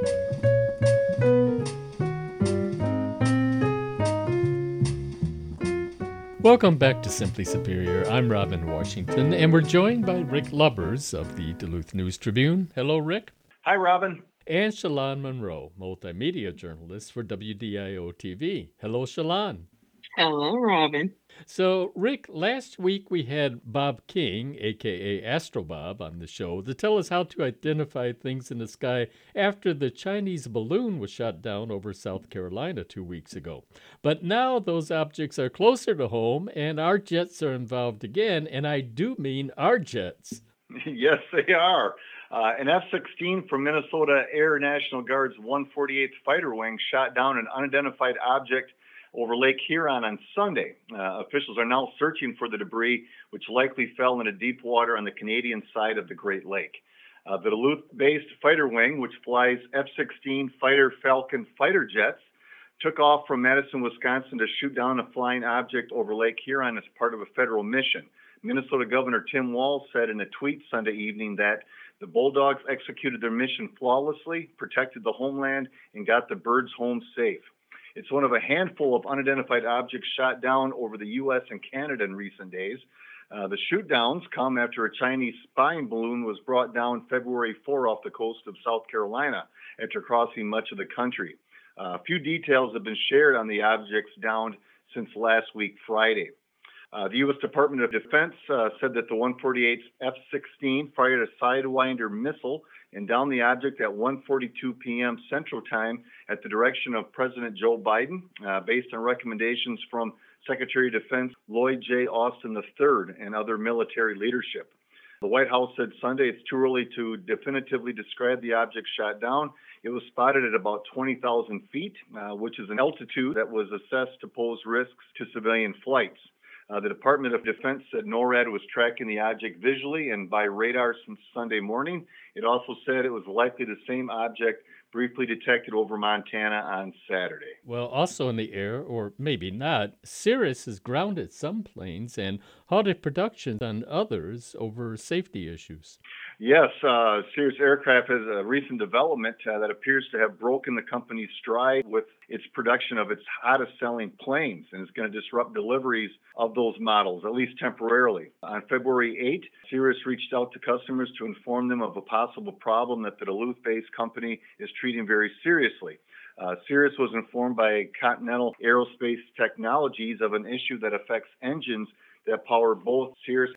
Welcome back to Simply Superior. I'm Robin Washington, and we're joined by Rick Lubbers of the Duluth News-Tribune. Hello, Rick. Hi, Robin. And Shalon Monroe, multimedia journalist for WDIO-TV. Hello, Shalon. Hello, Robin. So, Rick, last week we had Bob King, a.k.a. Astro Bob, on the show to tell us how to identify things in the sky after the Chinese balloon was shot down over South Carolina 2 weeks ago. But now those objects are closer to home, and our jets are involved again, and I do mean our jets. Yes, they are. An F-16 from Minnesota Air National Guard's 148th Fighter Wing shot down an unidentified object over Lake Huron on Sunday. Officials are now searching for the debris, which likely fell into deep water on the Canadian side of the Great Lake. The Duluth-based fighter wing, which flies F-16 Fighter Falcon fighter jets, took off from Madison, Wisconsin to shoot down a flying object over Lake Huron as part of a federal mission. Minnesota Governor Tim Walz said in a tweet Sunday evening that the Bulldogs executed their mission flawlessly, protected the homeland, and got the birds home safe. It's one of a handful of unidentified objects shot down over the U.S. and Canada in recent days. The shoot-downs come after a Chinese spying balloon was brought down February 4 off the coast of South Carolina after crossing much of the country. A few details have been shared on the objects downed since last week, Friday. The U.S. Department of Defense said that the 148th F-16 fired a Sidewinder missile and downed the object at 1:42 p.m. Central Time at the direction of President Joe Biden, based on recommendations from Secretary of Defense Lloyd J. Austin III and other military leadership. The White House said Sunday it's too early to definitively describe the object shot down. It was spotted at about 20,000 feet, which is an altitude that was assessed to pose risks to civilian flights. The Department of Defense said NORAD was tracking the object visually and by radar since Sunday morning. It also said it was likely the same object briefly detected over Montana on Saturday. Well, also in the air, or maybe not, Cirrus has grounded some planes and halted production on others over safety issues. Yes, Cirrus Aircraft has a recent development that appears to have broken the company's stride with its production of its hottest-selling planes, and it's going to disrupt deliveries of those models, at least temporarily. On February 8, Cirrus reached out to customers to inform them of a possible problem that the Duluth-based company is treating very seriously. Cirrus was informed by Continental Aerospace Technologies of an issue that affects engines that power both Cirrus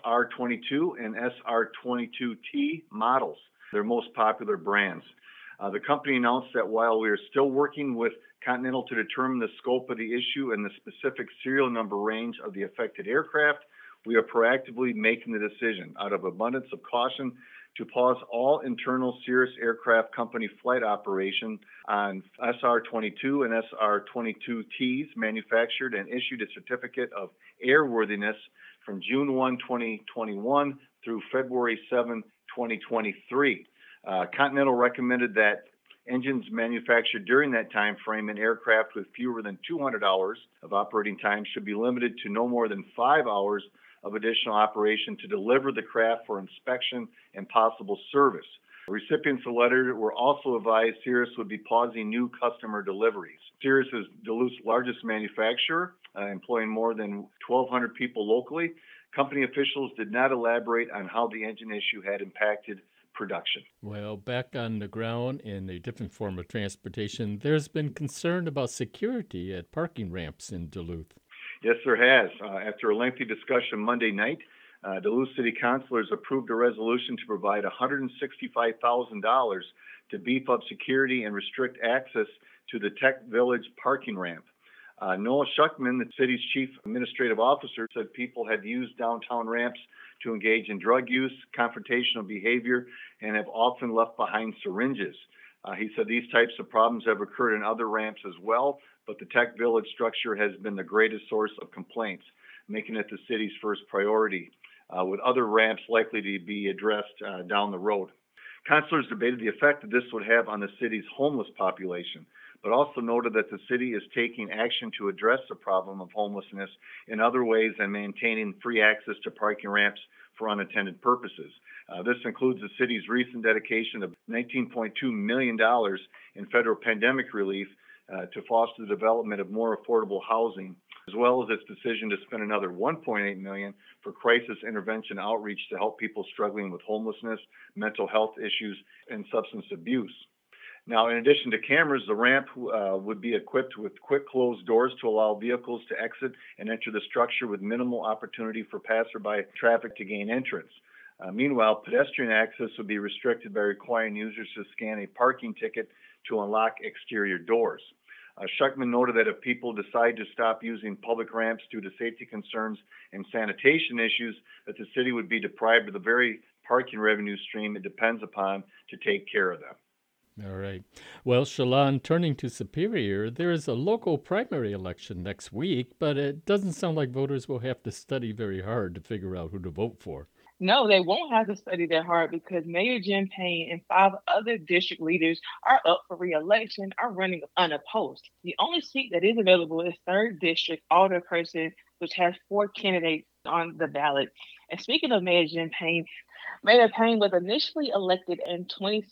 SR-22 and SR-22T models, their most popular brands. The company announced that while we are still working with Continental to determine the scope of the issue and the specific serial number range of the affected aircraft, we are proactively making the decision, out of abundance of caution, to pause all internal Cirrus Aircraft Company flight operation on SR-22 and SR-22Ts manufactured and issued a certificate of airworthiness from June 1, 2021 through February 7, 2023. Continental recommended that engines manufactured during that time frame in aircraft with fewer than 200 hours of operating time should be limited to no more than 5 hours of additional operation to deliver the craft for inspection and possible service. Recipients of the letter were also advised Cirrus would be pausing new customer deliveries. Cirrus is Duluth's largest manufacturer, employing more than 1,200 people locally. Company officials did not elaborate on how the engine issue had impacted production. Well, back on the ground in a different form of transportation, there's been concern about security at parking ramps in Duluth. Yes, there has. After a lengthy discussion Monday night, Duluth City Councilors approved a resolution to provide $165,000 to beef up security and restrict access to the Tech Village parking ramp. Noah Schuckman, the city's chief administrative officer, said people had used downtown ramps to engage in drug use, confrontational behavior, and have often left behind syringes. He said these types of problems have occurred in other ramps as well, but the Tech Village structure has been the greatest source of complaints, making it the city's first priority, with other ramps likely to be addressed down the road. Councilors debated the effect that this would have on the city's homeless population, but also noted that the city is taking action to address the problem of homelessness in other ways than maintaining free access to parking ramps for unattended purposes. This includes the city's recent dedication of $19.2 million in federal pandemic relief to foster the development of more affordable housing, as well as its decision to spend another $1.8 million for crisis intervention outreach to help people struggling with homelessness, mental health issues, and substance abuse. Now, in addition to cameras, the ramp would be equipped with quick closed doors to allow vehicles to exit and enter the structure with minimal opportunity for passerby traffic to gain entrance. Meanwhile, pedestrian access would be restricted by requiring users to scan a parking ticket to unlock exterior doors. Schuckman noted that if people decide to stop using public ramps due to safety concerns and sanitation issues, that the city would be deprived of the very parking revenue stream it depends upon to take care of them. All right. Well, Shalon, turning to Superior, there is a local primary election next week, but it doesn't sound like voters will have to study very hard to figure out who to vote for. No, they won't have to study that hard because Mayor Jim Payne and 5 other district leaders are up for re-election, are running unopposed. The only seat that is available is 3rd District, Alderperson, which has 4 candidates on the ballot. And speaking of Mayor Jim Payne, Mayor Payne was initially elected in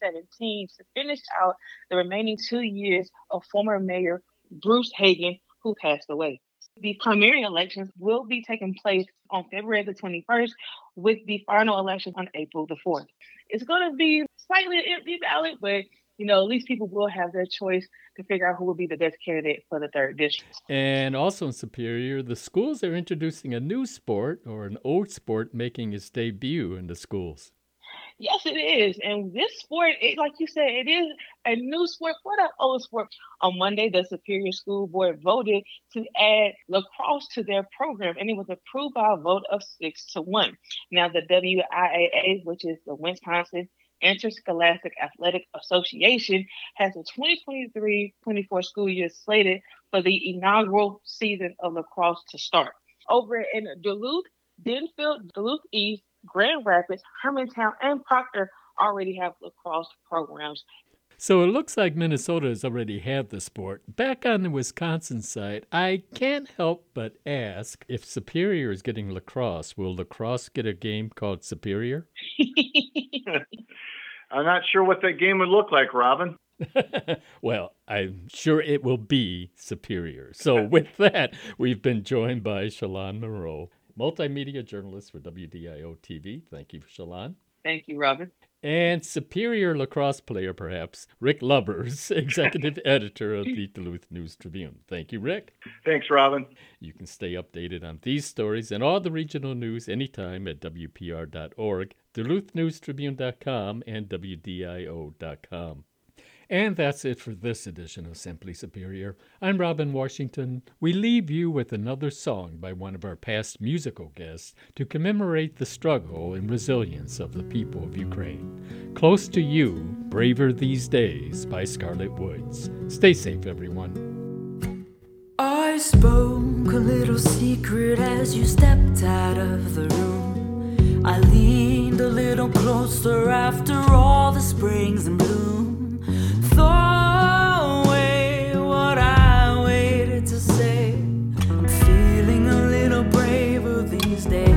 2017 to finish out the remaining 2 years of former Mayor Bruce Hagan, who passed away. The primary elections will be taking place on February the 21st, with the final election on April the 4th. It's going to be slightly an empty ballot, but at least people will have their choice to figure out who will be the best candidate for the 3rd district. And also in Superior, the schools are introducing a new sport, or an old sport making its debut in the schools. Yes, it is. And this sport, like you said, it is a new sport for that old sport. On Monday, the Superior School Board voted to add lacrosse to their program, and it was approved by a vote of 6-1. Now, the WIAA, which is the Wisconsin Interscholastic Athletic Association, has the 2023-24 school year slated for the inaugural season of lacrosse to start. Over in Duluth, Denfield, Duluth East, Grand Rapids, Hermantown, and Proctor already have lacrosse programs. So it looks like Minnesota has already had the sport. Back on the Wisconsin side, I can't help but ask, if Superior is getting lacrosse, will lacrosse get a game called Superior? I'm not sure what that game would look like, Robin. Well, I'm sure it will be Superior. So with that, we've been joined by Shalon Monroe, multimedia journalist for WDIO-TV. Thank you, Shalon. Thank you, Robin. And Superior lacrosse player, perhaps, Rick Lubbers, executive editor of the Duluth News-Tribune. Thank you, Rick. Thanks, Robin. You can stay updated on these stories and all the regional news anytime at WPR.org, DuluthNewstribune.com, and WDIO.com. And that's it for this edition of Simply Superior. I'm Robin Washington. We leave you with another song by one of our past musical guests to commemorate the struggle and resilience of the people of Ukraine. Close to You, Braver These Days by Scarlet Woods. Stay safe, everyone. I spoke a little secret as you stepped out of the room. I leaned a little closer after all the springs in bloom. Throw away what I waited to say. I'm feeling a little braver these days.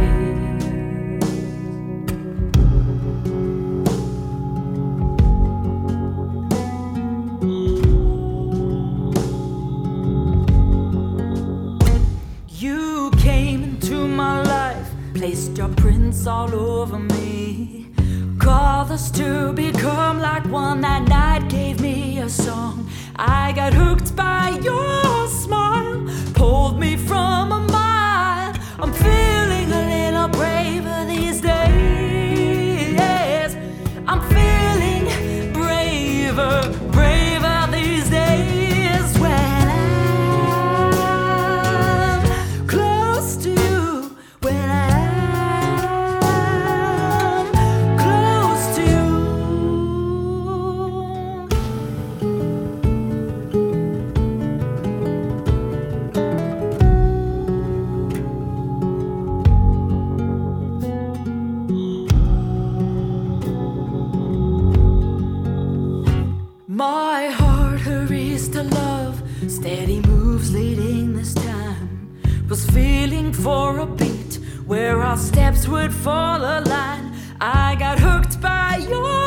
You came into my life, placed your prints all over me. Called us to become like one. That night gave me a song. I got hooked by your smile, pulled me from a mile. I'm feeling a little braver these days. I'm feeling braver, braver these days. When I'm close to you, when my heart hurries to love, steady moves leading this time. Was feeling for a beat where our steps would fall a line. I got hooked by your